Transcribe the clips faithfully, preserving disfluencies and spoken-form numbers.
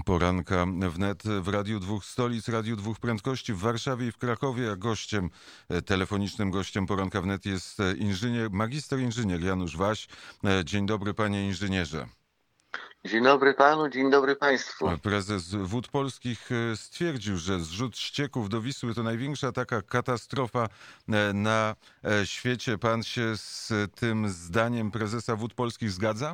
Poranka wnet w Radiu Dwóch Stolic, Radiu Dwóch Prędkości w Warszawie i w Krakowie, a gościem, telefonicznym gościem Poranka wnet jest inżynier, magister inżynier Janusz Waś. Dzień dobry, panie inżynierze. Dzień dobry panu, dzień dobry państwu. Prezes Wód Polskich stwierdził, że zrzut ścieków do Wisły to największa taka katastrofa na świecie. Pan się z tym zdaniem prezesa Wód Polskich zgadza?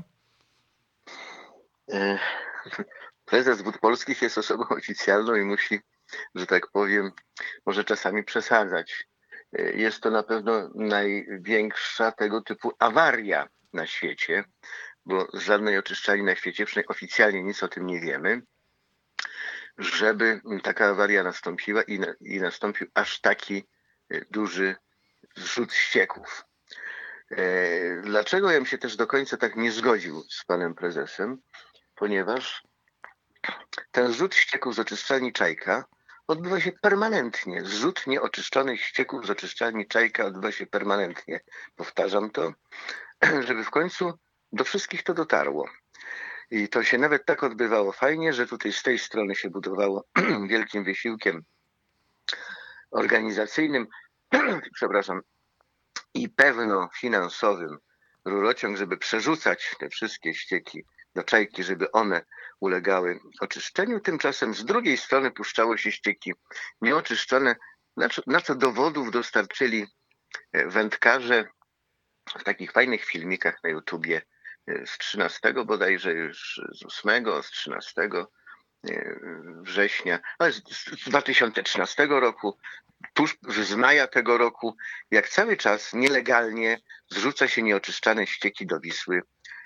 Prezes Wód Polskich jest osobą oficjalną i musi, że tak powiem, może czasami przesadzać. Jest to na pewno największa tego typu awaria na świecie, bo z żadnej oczyszczalni na świecie, przynajmniej oficjalnie nic o tym nie wiemy, żeby taka awaria nastąpiła i, na, i nastąpił aż taki duży zrzut ścieków. Dlaczego ja bym się też do końca tak nie zgodził z panem prezesem? Ponieważ ten zrzut ścieków z oczyszczalni Czajka odbywa się permanentnie. Zrzut nieoczyszczonych ścieków z oczyszczalni Czajka odbywa się permanentnie. Powtarzam to, żeby w końcu do wszystkich to dotarło. I to się nawet tak odbywało fajnie, że tutaj z tej strony się budowało wielkim wysiłkiem organizacyjnym, przepraszam, i pewno finansowym rurociąg, żeby przerzucać te wszystkie ścieki do Czajki, żeby one ulegały oczyszczeniu. Tymczasem z drugiej strony puszczało się ścieki nieoczyszczone, na co, na co dowodów dostarczyli wędkarze w takich fajnych filmikach na YouTubie z trzynastego bodajże już, z ósmego, z trzynastego września, ale z dwa tysiące trzynastego roku, tuż z maja tego roku, jak cały czas nielegalnie zrzuca się nieoczyszczane ścieki do Wisły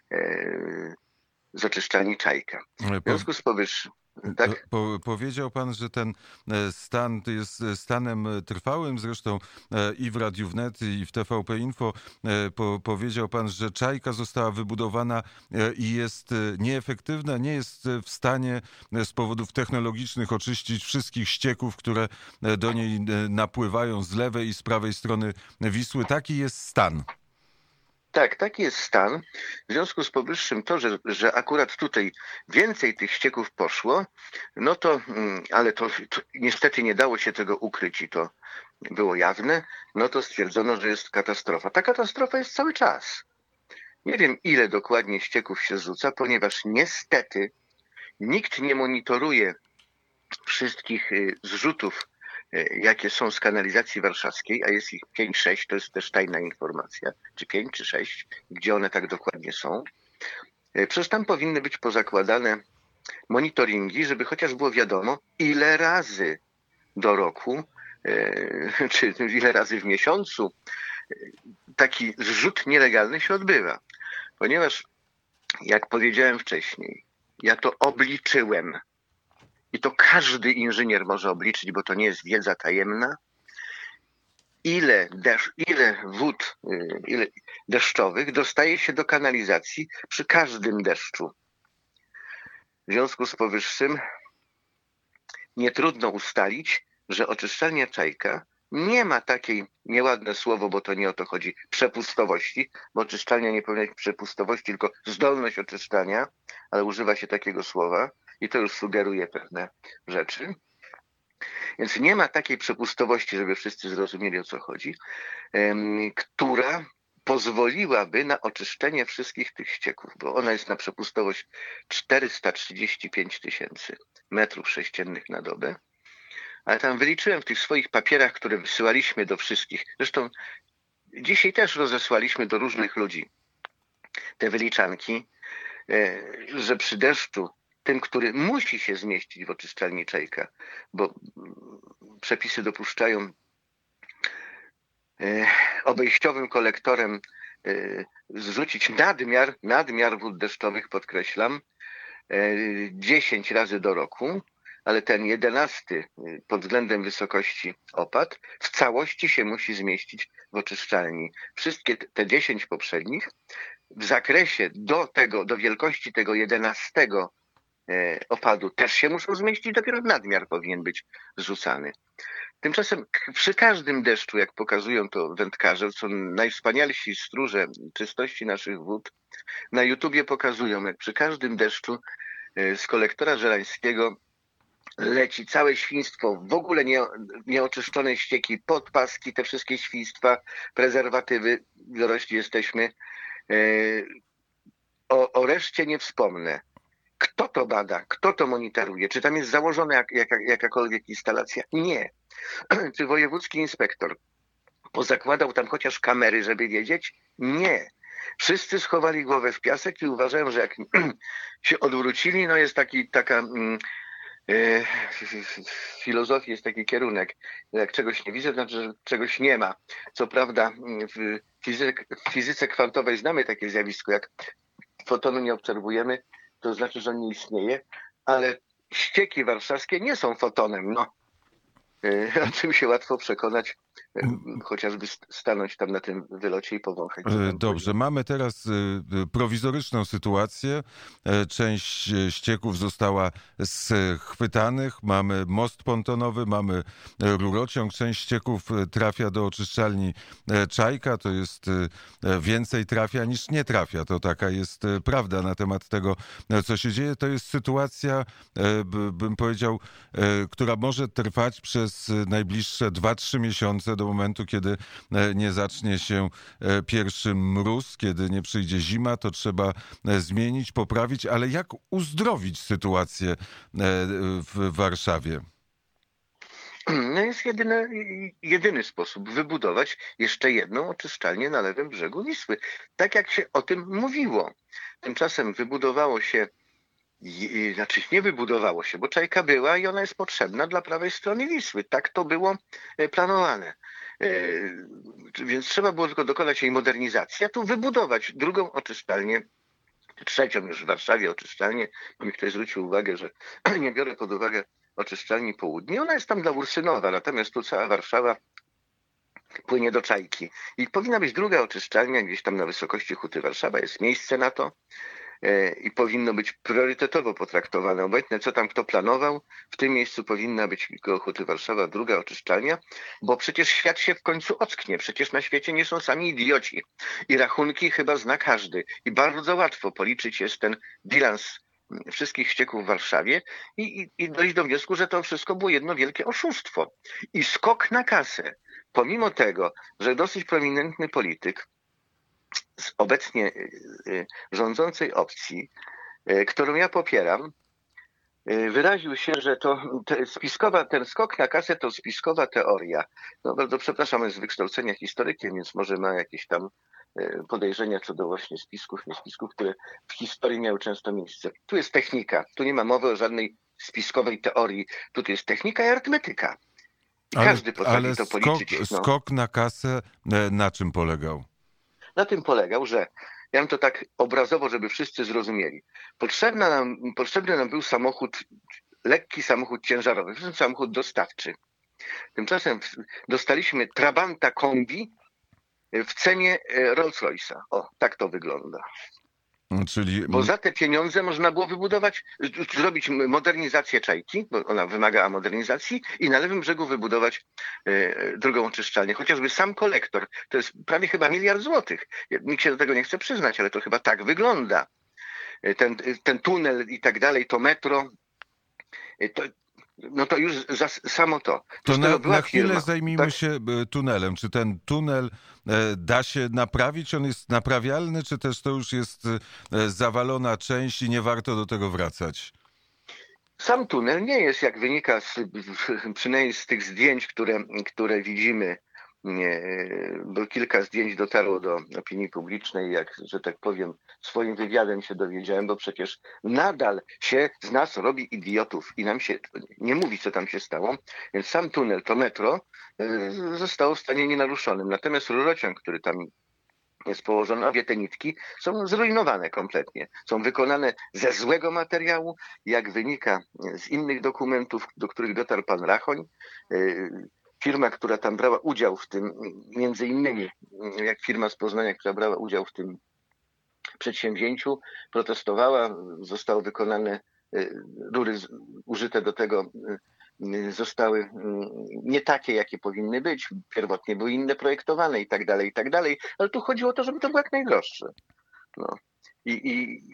z oczyszczalni Czajka. W związku z powyższym, tak? Po, powiedział pan, że ten stan jest stanem trwałym, zresztą i w Radiu Wnet, i w T V P Info po, powiedział pan, że Czajka została wybudowana i jest nieefektywna, nie jest w stanie z powodów technologicznych oczyścić wszystkich ścieków, które do niej napływają z lewej i z prawej strony Wisły. Taki jest stan. Tak, taki jest stan. W związku z powyższym to, że, że akurat tutaj więcej tych ścieków poszło, no to, ale to, to niestety nie dało się tego ukryć i to było jawne, no to stwierdzono, że jest katastrofa. Ta katastrofa jest cały czas. Nie wiem, ile dokładnie ścieków się zrzuca, ponieważ niestety nikt nie monitoruje wszystkich zrzutów, jakie są z kanalizacji warszawskiej, a jest ich pięć, sześć, to jest też tajna informacja, czy pięć, czy sześć, gdzie one tak dokładnie są. Przecież tam powinny być pozakładane monitoringi, żeby chociaż było wiadomo, ile razy do roku, czy ile razy w miesiącu taki zrzut nielegalny się odbywa. Ponieważ, jak powiedziałem wcześniej, ja to obliczyłem, i to każdy inżynier może obliczyć, bo to nie jest wiedza tajemna, ile, deszcz, ile wód ile deszczowych dostaje się do kanalizacji przy każdym deszczu. W związku z powyższym nie trudno ustalić, że oczyszczalnia Czajka nie ma takiej, nieładne słowo, bo to nie o to chodzi, przepustowości, bo oczyszczalnia nie powinna mieć przepustowości, tylko zdolność oczyszczania, ale używa się takiego słowa, i to już sugeruje pewne rzeczy. Więc nie ma takiej przepustowości, żeby wszyscy zrozumieli, o co chodzi, która pozwoliłaby na oczyszczenie wszystkich tych ścieków, bo ona jest na przepustowość czterysta trzydzieści pięć tysięcy metrów sześciennych na dobę. Ale tam wyliczyłem w tych swoich papierach, które wysyłaliśmy do wszystkich, zresztą dzisiaj też rozesłaliśmy do różnych ludzi te wyliczanki, że przy deszczu tym, który musi się zmieścić w oczyszczalni Czajka, bo przepisy dopuszczają obejściowym kolektorem zrzucić nadmiar, nadmiar wód deszczowych, podkreślam, dziesięć razy do roku, ale ten jedenasty pod względem wysokości opad w całości się musi zmieścić w oczyszczalni. Wszystkie te dziesięć poprzednich w zakresie do tego, do wielkości tego jedenastego opadu też się muszą zmieścić, dopiero nadmiar powinien być zrzucany. Tymczasem przy każdym deszczu, jak pokazują to wędkarze, są najwspanialsi stróże czystości naszych wód, na YouTubie pokazują, jak przy każdym deszczu z kolektora żerańskiego leci całe świństwo, w ogóle nie, nieoczyszczone ścieki, podpaski, te wszystkie świństwa, prezerwatywy, dorośli jesteśmy. O, o reszcie nie wspomnę. Kto to bada? Kto to monitoruje? Czy tam jest założona jak, jak, jakakolwiek instalacja? Nie. Czy wojewódzki inspektor pozakładał tam chociaż kamery, żeby wiedzieć? Nie. Wszyscy schowali głowę w piasek i uważają, że jak się odwrócili, no jest taki, taka... Mm, w filozofii jest taki kierunek, jak czegoś nie widzę, to znaczy, że czegoś nie ma. Co prawda w fizyce, w fizyce kwantowej znamy takie zjawisko, jak fotonu nie obserwujemy, to znaczy, że on nie istnieje, ale ścieki warszawskie nie są fotonem. No, o czym się łatwo przekonać, chociażby stanąć tam na tym wylocie i powąchać. Dobrze, mamy teraz prowizoryczną sytuację. Część ścieków została schwytanych. Mamy most pontonowy, mamy rurociąg. Część ścieków trafia do oczyszczalni Czajka. To jest więcej trafia niż nie trafia. To taka jest prawda na temat tego, co się dzieje. To jest sytuacja, bym powiedział, która może trwać przez najbliższe dwa trzy miesiące do momentu, kiedy nie zacznie się pierwszy mróz, kiedy nie przyjdzie zima, to trzeba zmienić, poprawić, ale jak uzdrowić sytuację w Warszawie? No jest jedyny, jedyny sposób wybudować jeszcze jedną oczyszczalnię na lewym brzegu Wisły. Tak jak się o tym mówiło. Tymczasem wybudowało się, znaczy nie wybudowało się, bo Czajka była i ona jest potrzebna dla prawej strony Wisły. Tak to było planowane. Więc trzeba było tylko dokonać jej modernizacji, a tu wybudować drugą oczyszczalnię, trzecią już w Warszawie oczyszczalnię. Mi ktoś zwrócił uwagę, że nie biorę pod uwagę oczyszczalni Południe. Ona jest tam dla Ursynowa, natomiast tu cała Warszawa płynie do Czajki. I powinna być druga oczyszczalnia gdzieś tam na wysokości Huty Warszawa. Jest miejsce na to i powinno być priorytetowo potraktowane. Obojętne co tam kto planował, w tym miejscu powinna być koło Huty Warszawa druga oczyszczalnia, bo przecież świat się w końcu ocknie. Przecież na świecie nie są sami idioci. I rachunki chyba zna każdy. I bardzo łatwo policzyć jest ten bilans wszystkich ścieków w Warszawie i, i, i dojść do wniosku, że to wszystko było jedno wielkie oszustwo. I skok na kasę. Pomimo tego, że dosyć prominentny polityk z obecnie rządzącej opcji, którą ja popieram, wyraził się, że to te spiskowa, ten skok na kasę to spiskowa teoria. No bardzo przepraszam, jest z wykształcenia historykiem, więc może ma jakieś tam podejrzenia co do właśnie spisków, nie spisków, które w historii miały często miejsce. Tu jest technika, tu nie ma mowy o żadnej spiskowej teorii, tu jest technika i arytmetyka. I ale, każdy potrafi ale to skok, policzyć. No. Skok na kasę na czym polegał? Na tym polegał, że ja bym to tak obrazowo, żeby wszyscy zrozumieli. Potrzebna nam, potrzebny nam był samochód, lekki samochód ciężarowy, samochód dostawczy. Tymczasem dostaliśmy Trabanta kombi w cenie Rolls-Royce'a. O, tak to wygląda. Czyli... Bo za te pieniądze można było wybudować, zrobić modernizację Czajki, bo ona wymagała modernizacji, i na lewym brzegu wybudować y, drugą oczyszczalnię. Chociażby sam kolektor, to jest prawie chyba miliard złotych. Nikt się do tego nie chce przyznać, ale to chyba tak wygląda. Ten, ten tunel i tak dalej, to metro, to, no to już za, samo to. To na, na chwilę firma, zajmijmy tak? się tunelem. Czy ten tunel da się naprawić? On jest naprawialny, czy też to już jest zawalona część i nie warto do tego wracać? Sam tunel nie jest, jak wynika z, przynajmniej z tych zdjęć, które, które widzimy, nie, bo kilka zdjęć dotarło do opinii publicznej, jak, że tak powiem, swoim wywiadem się dowiedziałem, bo przecież nadal się z nas robi idiotów i nam się nie mówi, co tam się stało. Więc sam tunel, to metro, zostało w stanie nienaruszonym. Natomiast rurociąg, który tam jest położony, obie te nitki są zrujnowane kompletnie. Są wykonane ze złego materiału, jak wynika z innych dokumentów, do których dotarł pan Rachoń. Firma, która tam brała udział w tym, między innymi jak firma z Poznania, która brała udział w tym przedsięwzięciu, protestowała, zostały wykonane rury użyte do tego, zostały nie takie, jakie powinny być. Pierwotnie były inne projektowane i tak dalej, i tak dalej. Ale tu chodziło o to, żeby to było jak najdroższe. No. I, i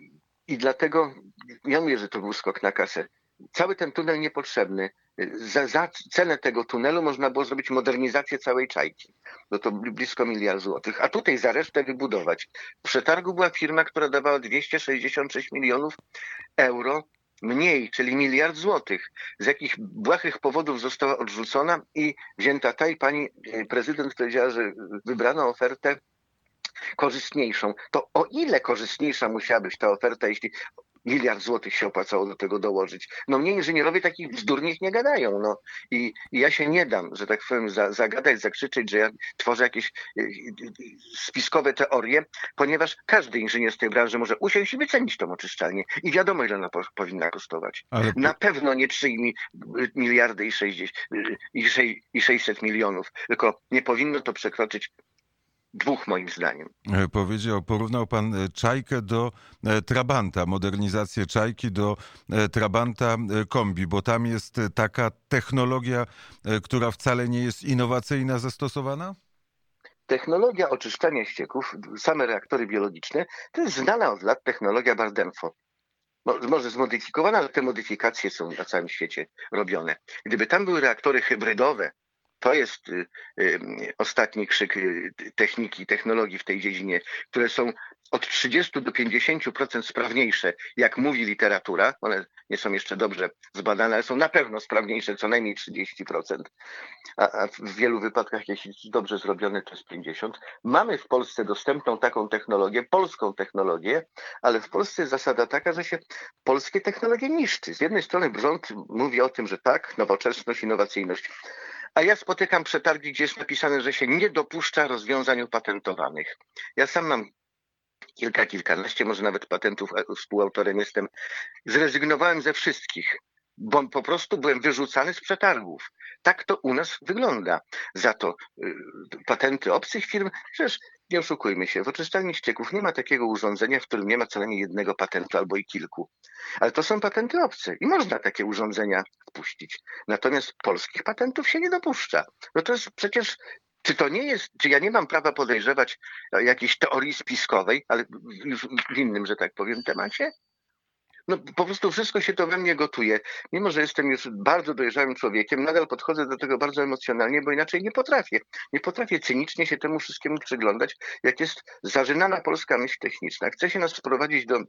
I dlatego ja mówię, że to był skok na kasę. Cały ten tunel niepotrzebny. Za, za cenę tego tunelu można było zrobić modernizację całej Czajki. No to blisko miliard złotych. A tutaj za resztę wybudować. W przetargu była firma, która dawała dwieście sześćdziesiąt sześć milionów euro mniej, czyli miliard złotych. Z jakich błahych powodów została odrzucona i wzięta ta i pani prezydent powiedziała, że wybrano ofertę korzystniejszą. To o ile korzystniejsza musiała być ta oferta, jeśli miliard złotych się opłacało do tego dołożyć? No mnie inżynierowie takich bzdur niech nie gadają. No. I, I ja się nie dam, że tak powiem, za, zagadać, zakrzyczeć, że ja tworzę jakieś y, y, spiskowe teorie, ponieważ każdy inżynier z tej branży może usiąść i wycenić tą oczyszczalnię. I wiadomo, ile ona po, powinna kosztować. Ale... Na pewno nie trzy miliardy i, sześćdziesiąt, i, sześć, i sześćset milionów, tylko nie powinno to przekroczyć dwóch, moim zdaniem. Powiedział, porównał pan Czajkę do Trabanta, modernizację Czajki do Trabanta kombi, bo tam jest taka technologia, która wcale nie jest innowacyjna, zastosowana? Technologia oczyszczania ścieków, same reaktory biologiczne, to jest znana od lat technologia Bardeenfo. Może zmodyfikowana, ale te modyfikacje są na całym świecie robione. Gdyby tam były reaktory hybrydowe, to jest y, y, ostatni krzyk y, techniki, technologii w tej dziedzinie, które są od trzydziestu do pięćdziesięciu procent sprawniejsze, jak mówi literatura. One nie są jeszcze dobrze zbadane, ale są na pewno sprawniejsze, co najmniej trzydzieści procent. A, a w wielu wypadkach, jeśli jest dobrze zrobione, to jest pięćdziesiąt procent. Mamy w Polsce dostępną taką technologię, polską technologię, ale w Polsce jest zasada taka, że się polskie technologie niszczy. Z jednej strony rząd mówi o tym, że tak, nowoczesność, innowacyjność. A ja spotykam przetargi, gdzie jest napisane, że się nie dopuszcza rozwiązań opatentowanych. Ja sam mam kilka, kilkanaście, może nawet patentów, współautorem jestem. Zrezygnowałem ze wszystkich, bo po prostu byłem wyrzucany z przetargów. Tak to u nas wygląda. Za to y, patenty obcych firm, przecież nie oszukujmy się, w oczyszczalni ścieków nie ma takiego urządzenia, w którym nie ma co najmniej jednego patentu albo i kilku. Ale to są patenty obce i można takie urządzenia wpuścić. Natomiast polskich patentów się nie dopuszcza. No to jest przecież, czy to nie jest, czy ja nie mam prawa podejrzewać jakiejś teorii spiskowej, ale już w innym, że tak powiem, temacie? No po prostu wszystko się to we mnie gotuje. Mimo że jestem już bardzo dojrzałym człowiekiem, nadal podchodzę do tego bardzo emocjonalnie, bo inaczej nie potrafię. Nie potrafię cynicznie się temu wszystkiemu przyglądać, jak jest zażynana polska myśl techniczna. Chce się nas wprowadzić do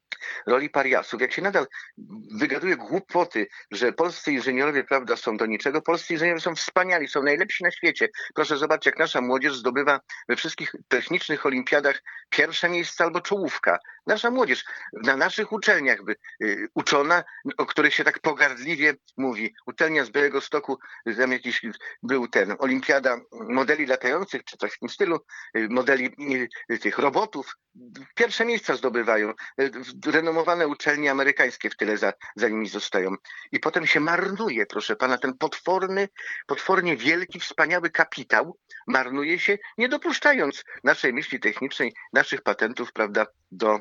roli pariasów, jak się nadal wygaduje głupoty, że polscy inżynierowie, prawda, są do niczego. Polscy inżynierowie są wspaniali, są najlepsi na świecie. Proszę zobaczyć, jak nasza młodzież zdobywa we wszystkich technicznych olimpiadach pierwsze miejsce albo czołówka. Nasza młodzież na naszych uczelniach by, y, uczona, o których się tak pogardliwie mówi. Uczelnia z Białegostoku, tam jakiś był ten, olimpiada modeli latających, czy coś w tym stylu, y, modeli y, tych robotów. Pierwsze miejsca zdobywają. Y, renomowane uczelnie amerykańskie w tyle za, za nimi zostają. I potem się marnuje, proszę pana, ten potworny, potwornie wielki, wspaniały kapitał marnuje się, nie dopuszczając naszej myśli technicznej, naszych patentów, prawda, do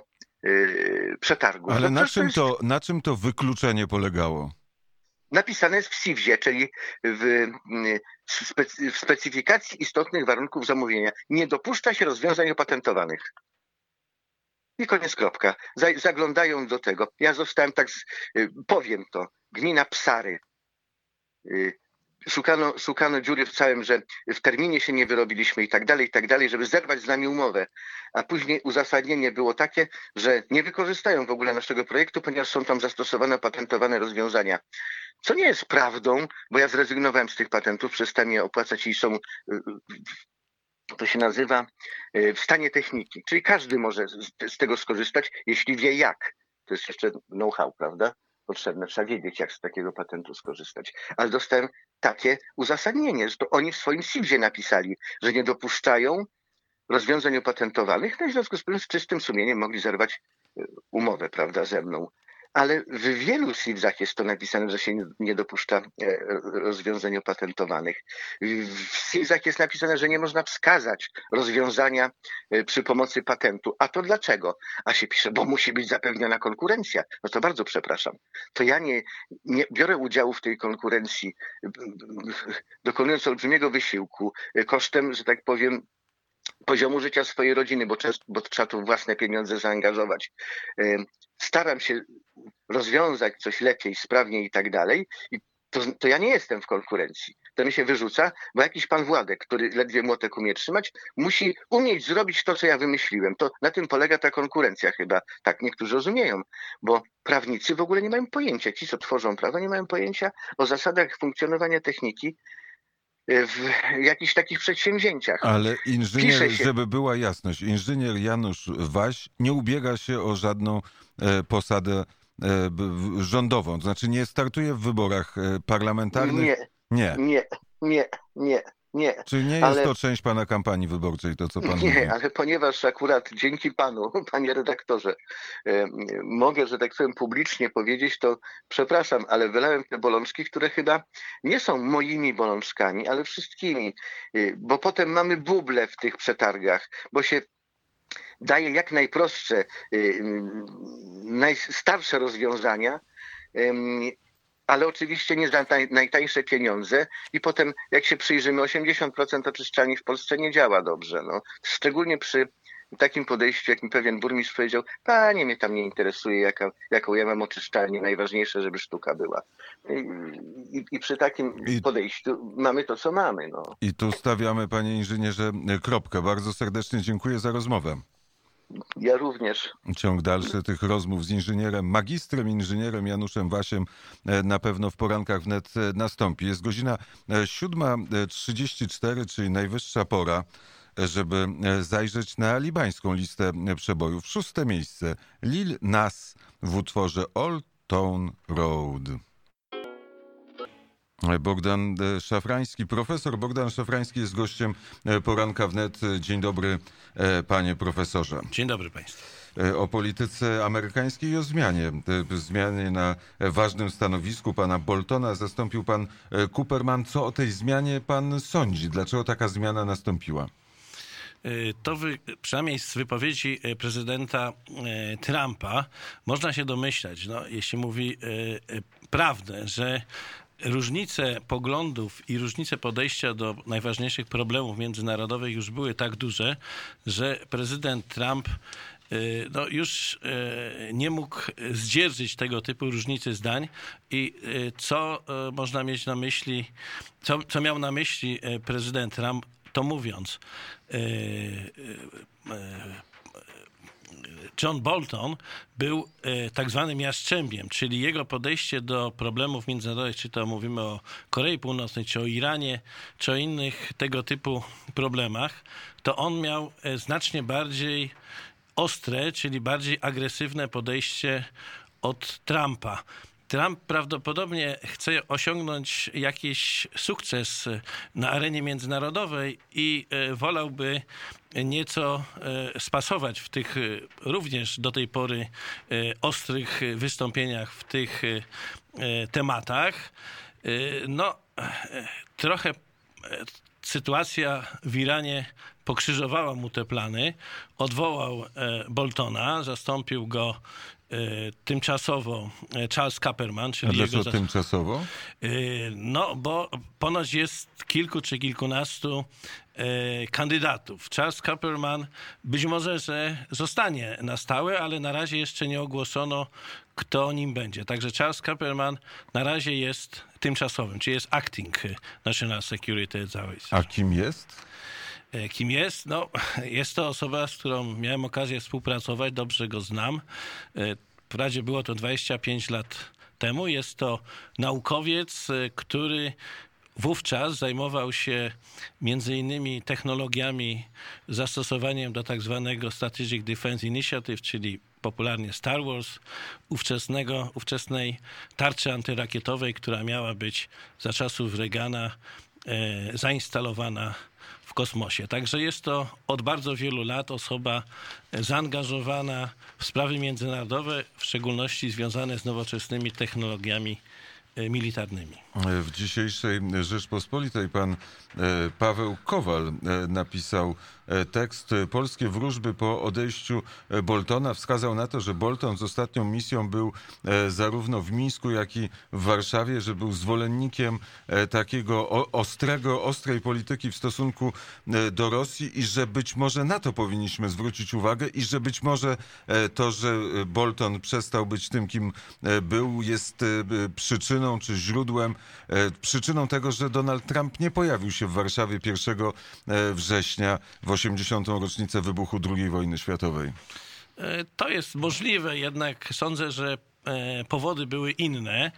yy, przetargu. Ale no na, czym to jest... to, na czym to wykluczenie polegało? Napisane jest w S I W-zie, czyli w, specy, w specyfikacji istotnych warunków zamówienia. Nie dopuszcza się rozwiązań opatentowanych. I koniec, kropka. Zaglądają do tego. Ja zostałem tak, z, powiem to, gmina Psary. Szukano, szukano dziury w całym, że w terminie się nie wyrobiliśmy i tak dalej, i tak dalej, żeby zerwać z nami umowę. A później uzasadnienie było takie, że nie wykorzystają w ogóle naszego projektu, ponieważ są tam zastosowane patentowane rozwiązania. Co nie jest prawdą, bo ja zrezygnowałem z tych patentów, przestałem je opłacać i są... To się nazywa w stanie techniki. Czyli każdy może z, z tego skorzystać, jeśli wie jak. To jest jeszcze know-how, prawda? Potrzebne. Trzeba wiedzieć, jak z takiego patentu skorzystać. Ale dostałem takie uzasadnienie, że to oni w swoim S I W-zie napisali, że nie dopuszczają rozwiązań opatentowanych, no i w związku z tym z czystym sumieniem mogli zerwać umowę, prawda, ze mną. Ale w wielu S I W-zach jest to napisane, że się nie dopuszcza rozwiązań opatentowanych. W S I W-zach jest napisane, że nie można wskazać rozwiązania przy pomocy patentu. A to dlaczego? A się pisze, bo musi być zapewniona konkurencja. No to bardzo przepraszam. To ja nie, nie biorę udziału w tej konkurencji, dokonując olbrzymiego wysiłku, kosztem, że tak powiem, poziomu życia swojej rodziny, bo, często, bo trzeba tu własne pieniądze zaangażować. Staram się rozwiązać coś lepiej, sprawniej i tak dalej. I to, to ja nie jestem w konkurencji. To mi się wyrzuca, bo jakiś pan Władek, który ledwie młotek umie trzymać, musi umieć zrobić to, co ja wymyśliłem. To na tym polega ta konkurencja chyba. Tak niektórzy rozumieją, bo prawnicy w ogóle nie mają pojęcia. Ci, co tworzą prawo, nie mają pojęcia o zasadach funkcjonowania techniki w jakichś takich przedsięwzięciach. Ale inżynier, się... żeby była jasność, inżynier Janusz Waś nie ubiega się o żadną e, posadę e, b, rządową, to znaczy nie startuje w wyborach e, parlamentarnych? Nie, nie, nie, nie, nie. Nie, Czyli nie jest ale, to część pana kampanii wyborczej, to co pan nie, mówi? Nie, ale ponieważ akurat dzięki panu, panie redaktorze, e, mogę, że tak powiem, publicznie powiedzieć, to przepraszam, ale wylałem te bolączki, które chyba nie są moimi bolączkami, ale wszystkimi, e, bo potem mamy buble w tych przetargach, bo się daje jak najprostsze, e, najstarsze rozwiązania, e, ale oczywiście nie za taj, najtańsze pieniądze i potem jak się przyjrzymy, osiemdziesiąt procent oczyszczalni w Polsce nie działa dobrze. No. Szczególnie przy takim podejściu, jak mi pewien burmistrz powiedział, panie, mnie tam nie interesuje, jaka, jaką ja mam oczyszczalnię, najważniejsze, żeby sztuka była. I, i, i przy takim I, podejściu mamy to, co mamy. No. I tu stawiamy, panie inżynierze, kropkę. Bardzo serdecznie dziękuję za rozmowę. Ja również. Ciąg dalszy tych rozmów z inżynierem, magistrem inżynierem Januszem Wasiem na pewno w porankach wnet nastąpi. Jest godzina siódma trzydzieści cztery, czyli najwyższa pora, żeby zajrzeć na libańską listę przebojów. Szóste miejsce Lil Nas w utworze Old Town Road. Bogdan Szafrański, profesor Bogdan Szafrański jest gościem poranka wnet. Dzień dobry, panie profesorze. Dzień dobry państwu. O polityce amerykańskiej i o zmianie. Zmianie na ważnym stanowisku pana Boltona zastąpił pan Cooperman. Co o tej zmianie pan sądzi? Dlaczego taka zmiana nastąpiła? To wy, przynajmniej z wypowiedzi prezydenta Trumpa można się domyślać, no, jeśli mówi prawdę, że różnice poglądów i różnice podejścia do najważniejszych problemów międzynarodowych już były tak duże, że prezydent Trump no, już nie mógł zdzierżyć tego typu różnicy zdań i co można mieć na myśli, co, co miał na myśli prezydent Trump, to mówiąc, John Bolton był tak zwanym jastrzębiem, czyli jego podejście do problemów międzynarodowych, czy to mówimy o Korei Północnej, czy o Iranie, czy o innych tego typu problemach, to on miał znacznie bardziej ostre, czyli bardziej agresywne podejście od Trumpa. Trump prawdopodobnie chce osiągnąć jakiś sukces na arenie międzynarodowej i wolałby nieco spasować w tych również do tej pory ostrych wystąpieniach w tych tematach. No, trochę sytuacja w Iranie pokrzyżowała mu te plany. Odwołał Boltona, zastąpił go tymczasowo Charles Cooperman, czyli A dlaczego jego... tymczasowo? No, bo ponoć jest kilku czy kilkunastu kandydatów. Charles Cooperman być może, że zostanie na stałe, ale na razie jeszcze nie ogłoszono, kto nim będzie. Także Charles Cooperman na razie jest tymczasowym, czyli jest acting National Security Advisor. A kim jest? Kim jest? No, jest to osoba, z którą miałem okazję współpracować, dobrze go znam. Wprawdzie było to dwadzieścia pięć lat temu. Jest to naukowiec, który wówczas zajmował się między innymi technologiami z zastosowaniem do tak zwanego Strategic Defense Initiative, czyli popularnie Star Wars, ówczesnego, ówczesnej tarczy antyrakietowej, która miała być za czasów Reagana e, zainstalowana w kosmosie. Także jest to od bardzo wielu lat osoba zaangażowana w sprawy międzynarodowe, w szczególności związane z nowoczesnymi technologiami militarnymi. W dzisiejszej Rzeczpospolitej pan Paweł Kowal napisał tekst Polskie wróżby po odejściu Boltona. Wskazał na to, że Bolton z ostatnią misją był zarówno w Mińsku, jak i w Warszawie, że był zwolennikiem takiego ostrego, ostrej polityki w stosunku do Rosji i że być może na to powinniśmy zwrócić uwagę i że być może to, że Bolton przestał być tym, kim był, jest przyczyną czy źródłem, przyczyną tego, że Donald Trump nie pojawił się w Warszawie pierwszego września w osiemdziesiątą rocznicę wybuchu drugiej wojny światowej. To jest możliwe, jednak sądzę, że powody były inne.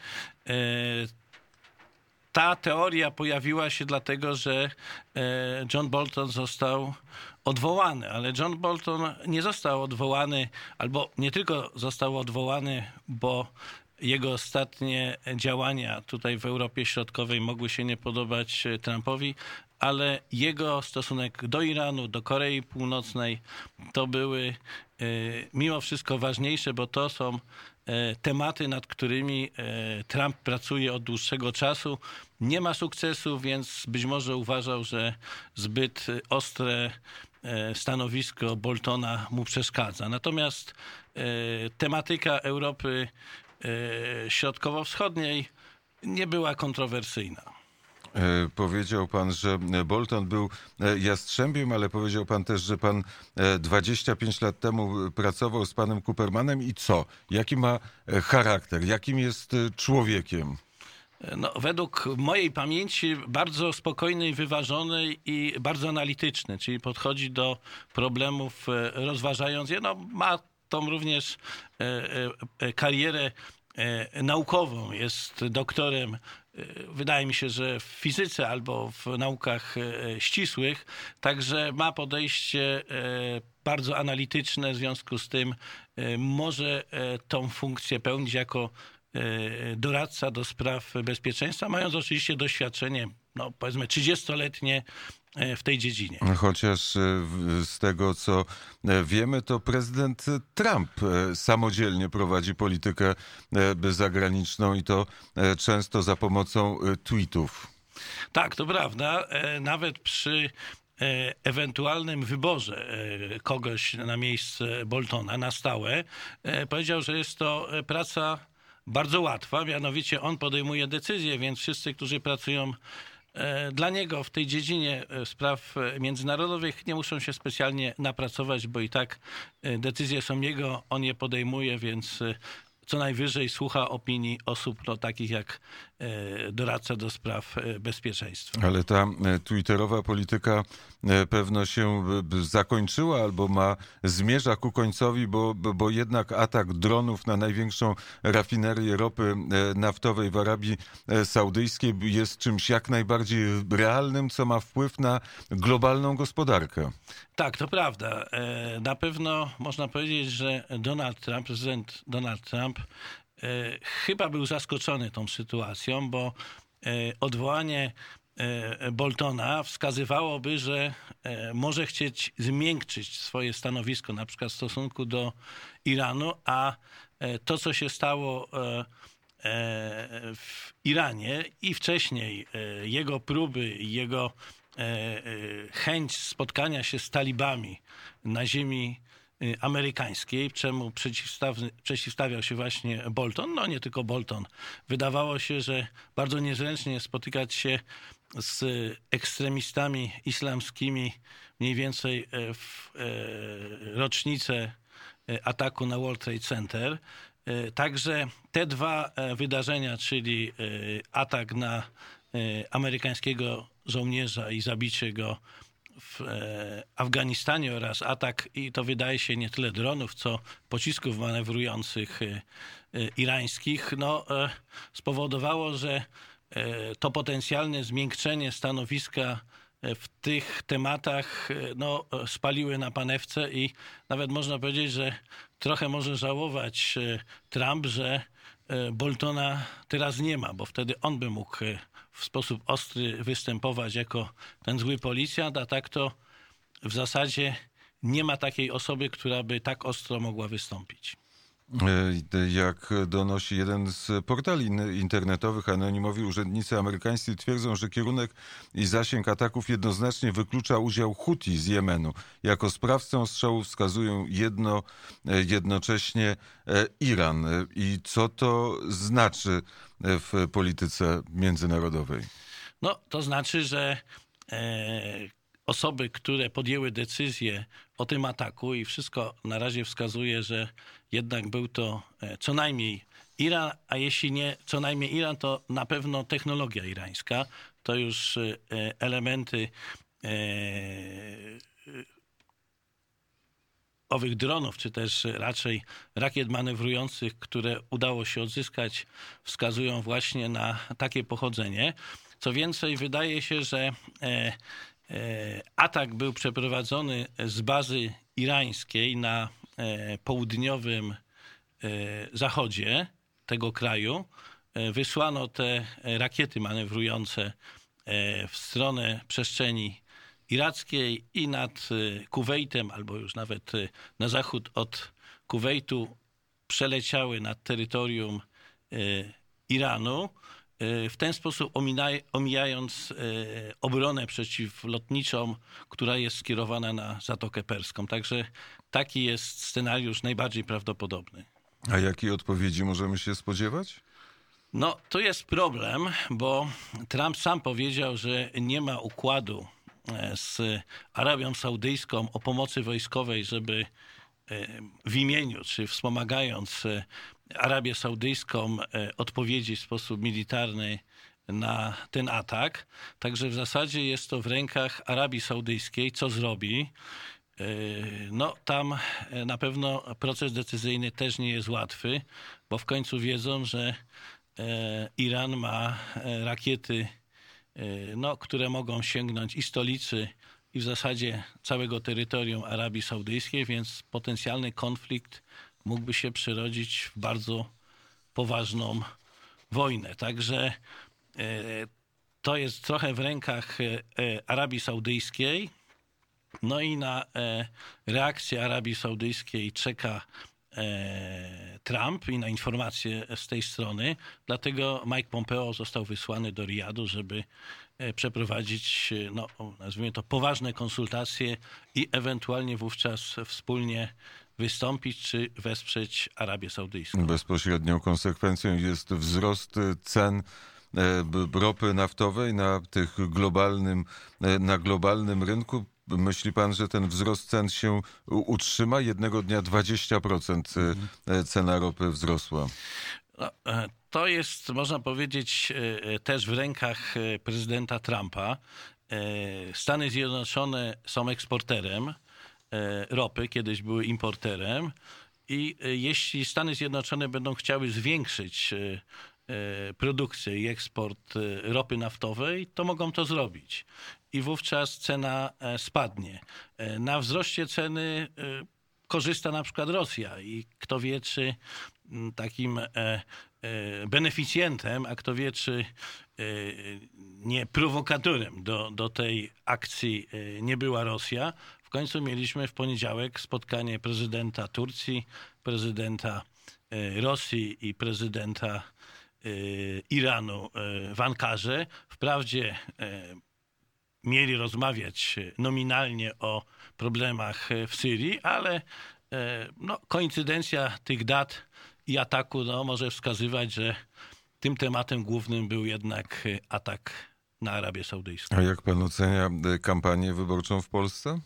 Ta teoria pojawiła się dlatego, że John Bolton został odwołany, ale John Bolton nie został odwołany, albo nie tylko został odwołany, bo jego ostatnie działania tutaj w Europie Środkowej mogły się nie podobać Trumpowi, ale jego stosunek do Iranu, do Korei Północnej to były mimo wszystko ważniejsze, bo to są tematy, nad którymi Trump pracuje od dłuższego czasu. Nie ma sukcesu, więc być może uważał, że zbyt ostre stanowisko Boltona mu przeszkadza. Natomiast tematyka Europy Środkowo-Wschodniej nie była kontrowersyjna. Powiedział pan, że Bolton był jastrzębiem, ale powiedział pan też, że pan dwadzieścia pięć lat temu pracował z panem Coopermanem i co? Jaki ma charakter? Jakim jest człowiekiem? No, według mojej pamięci bardzo spokojny, wyważony i bardzo analityczny, czyli podchodzi do problemów rozważając je. No, ma tą również karierę naukową, jest doktorem, wydaje mi się, że w fizyce albo w naukach ścisłych, także ma podejście bardzo analityczne, w związku z tym może tą funkcję pełnić jako doradca do spraw bezpieczeństwa, mając oczywiście doświadczenie, no powiedzmy trzydziestoletnie w tej dziedzinie. Chociaż z tego, co wiemy, to prezydent Trump samodzielnie prowadzi politykę zagraniczną i to często za pomocą tweetów. Tak, to prawda. Nawet przy ewentualnym wyborze kogoś na miejsce Boltona na stałe, powiedział, że jest to praca bardzo łatwa, mianowicie on podejmuje decyzje, więc wszyscy, którzy pracują dla niego w tej dziedzinie spraw międzynarodowych, nie muszą się specjalnie napracować, bo i tak decyzje są jego, on je podejmuje, więc co najwyżej słucha opinii osób no, takich jak doradca do spraw bezpieczeństwa. Ale ta twitterowa polityka pewno się zakończyła albo ma zmierza ku końcowi, bo, bo jednak atak dronów na największą rafinerię ropy naftowej w Arabii Saudyjskiej jest czymś jak najbardziej realnym, co ma wpływ na globalną gospodarkę. Tak, to prawda. Na pewno można powiedzieć, że Donald Trump, prezydent Donald Trump chyba był zaskoczony tą sytuacją, bo odwołanie Boltona wskazywałoby, że może chcieć zmiękczyć swoje stanowisko, na przykład w stosunku do Iranu, a to, co się stało w Iranie i wcześniej jego próby, jego chęć spotkania się z talibami na ziemi amerykańskiej, czemu przeciwstawiał się właśnie Bolton, no nie tylko Bolton. Wydawało się, że bardzo niezręcznie spotykać się z ekstremistami islamskimi mniej więcej w rocznicę ataku na World Trade Center. Także te dwa wydarzenia, czyli atak na amerykańskiego żołnierza i zabicie go w Afganistanie oraz atak, i to wydaje się nie tyle dronów, co pocisków manewrujących irańskich, no, spowodowało, że to potencjalne zmiękczenie stanowiska w tych tematach no, spaliły na panewce i nawet można powiedzieć, że trochę może żałować Trump, że Boltona teraz nie ma, bo wtedy on by mógł w sposób ostry występować jako ten zły policjant, a tak to w zasadzie nie ma takiej osoby, która by tak ostro mogła wystąpić. Jak donosi jeden z portali internetowych, anonimowi urzędnicy amerykańscy twierdzą, że kierunek i zasięg ataków jednoznacznie wyklucza udział Huti z Jemenu. Jako sprawcę strzału wskazują jedno, jednocześnie Iran. I co to znaczy w polityce międzynarodowej? No, to znaczy, że e, osoby, które podjęły decyzję o tym ataku i wszystko na razie wskazuje, że jednak był to co najmniej Iran, a jeśli nie co najmniej Iran, to na pewno technologia irańska. To już elementy e, owych dronów, czy też raczej rakiet manewrujących, które udało się odzyskać, wskazują właśnie na takie pochodzenie. Co więcej, wydaje się, że e, atak był przeprowadzony z bazy irańskiej na południowym zachodzie tego kraju. Wysłano te rakiety manewrujące w stronę przestrzeni irackiej i nad Kuwejtem, albo już nawet na zachód od Kuwejtu przeleciały nad terytorium Iranu, w ten sposób omijając obronę przeciwlotniczą, która jest skierowana na Zatokę Perską. Także taki jest scenariusz najbardziej prawdopodobny. A jakiej odpowiedzi możemy się spodziewać? No, to jest problem, bo Trump sam powiedział, że nie ma układu z Arabią Saudyjską o pomocy wojskowej, żeby w imieniu, czy wspomagając Arabię Saudyjską odpowiedzieć w sposób militarny na ten atak. Także w zasadzie jest to w rękach Arabii Saudyjskiej, co zrobi. No tam na pewno proces decyzyjny też nie jest łatwy, bo w końcu wiedzą, że Iran ma rakiety, no, które mogą sięgnąć i stolicy, i w zasadzie całego terytorium Arabii Saudyjskiej, więc potencjalny konflikt mógłby się przerodzić w bardzo poważną wojnę. Także to jest trochę w rękach Arabii Saudyjskiej. No i na reakcję Arabii Saudyjskiej czeka Trump i na informacje z tej strony. Dlatego Mike Pompeo został wysłany do Riyadu, żeby przeprowadzić, no, nazwijmy to, poważne konsultacje i ewentualnie wówczas wspólnie wystąpić czy wesprzeć Arabię Saudyjską. Bezpośrednią konsekwencją jest wzrost cen ropy naftowej na tych globalnym, na globalnym rynku. Myśli pan, że ten wzrost cen się utrzyma? Jednego dnia dwadzieścia procent cena ropy wzrosła. No, to jest, można powiedzieć, też w rękach prezydenta Trumpa. Stany Zjednoczone są eksporterem ropy, kiedyś były importerem i jeśli Stany Zjednoczone będą chciały zwiększyć produkcję i eksport ropy naftowej, to mogą to zrobić. I wówczas cena spadnie. Na wzroście ceny korzysta na przykład Rosja i kto wie, czy takim beneficjentem, a kto wie, czy nie prowokatorem do, do tej akcji nie była Rosja. W końcu mieliśmy w poniedziałek spotkanie prezydenta Turcji, prezydenta Rosji i prezydenta Iranu w Ankarze. Wprawdzie mieli rozmawiać nominalnie o problemach w Syrii, ale no, koincydencja tych dat i ataku no, może wskazywać, że tym tematem głównym był jednak atak na Arabię Saudyjską. A jak pan ocenia kampanię wyborczą w Polsce?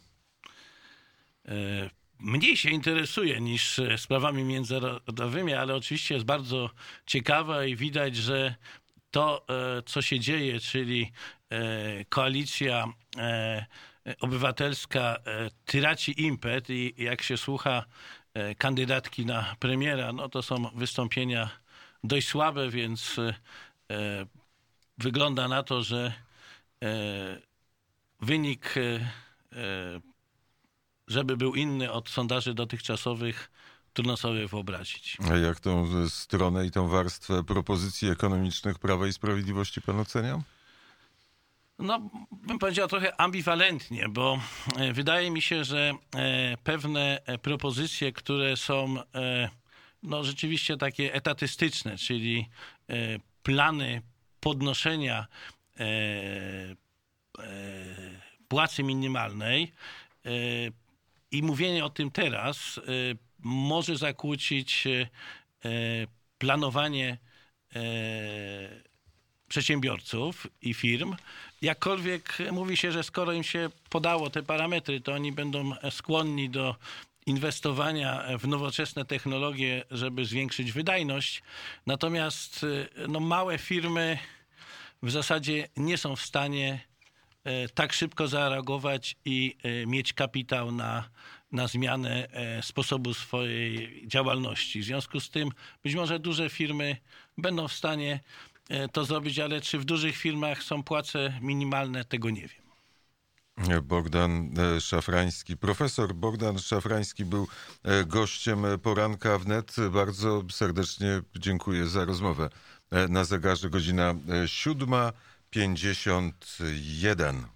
Mniej się interesuje niż sprawami międzynarodowymi, ale oczywiście jest bardzo ciekawa i widać, że to, co się dzieje, czyli koalicja obywatelska traci impet i jak się słucha kandydatki na premiera, no to są wystąpienia dość słabe, więc wygląda na to, że wynik, żeby był inny od sondaży dotychczasowych, trudno sobie wyobrazić. A jak tą stronę i tą warstwę propozycji ekonomicznych Prawa i Sprawiedliwości pan ocenia? No, bym powiedział trochę ambiwalentnie, bo wydaje mi się, że pewne propozycje, które są no rzeczywiście takie etatystyczne, czyli plany podnoszenia płacy minimalnej i mówienie o tym teraz może zakłócić planowanie przedsiębiorców i firm. Jakkolwiek mówi się, że skoro im się podało te parametry, to oni będą skłonni do inwestowania w nowoczesne technologie, żeby zwiększyć wydajność. Natomiast no, małe firmy w zasadzie nie są w stanie tak szybko zareagować i mieć kapitał na, na zmianę sposobu swojej działalności. W związku z tym być może duże firmy będą w stanie to zrobić, ale czy w dużych firmach są płace minimalne, tego nie wiem. Bogdan Szafrański. Profesor Bogdan Szafrański był gościem Poranka Wnet. Bardzo serdecznie dziękuję za rozmowę. Na zegarze godzina siódma pięćdziesiąt jeden.